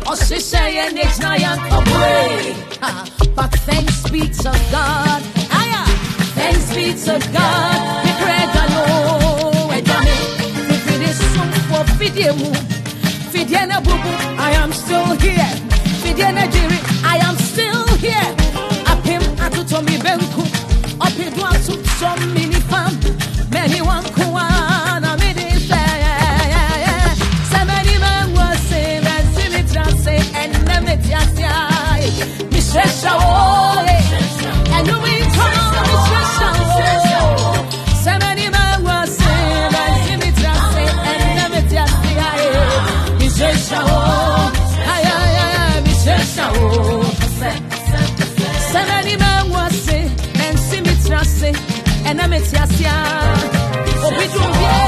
But thanks be to God. Thanks be to God. I am still here. I am still here. Apim atutomi benku. Opidu atu some mini fam. Many one kuana midi say. Somebody man was saying that Simitra say and Nemetiasia. Mishesha ole. And you will come Mishesha ole. Somebody man was saying that Simitra say and Nemetiasia. Mishesha ole. Mishesha ole. Somebody man was saying and Simitra say and Nemetiasia.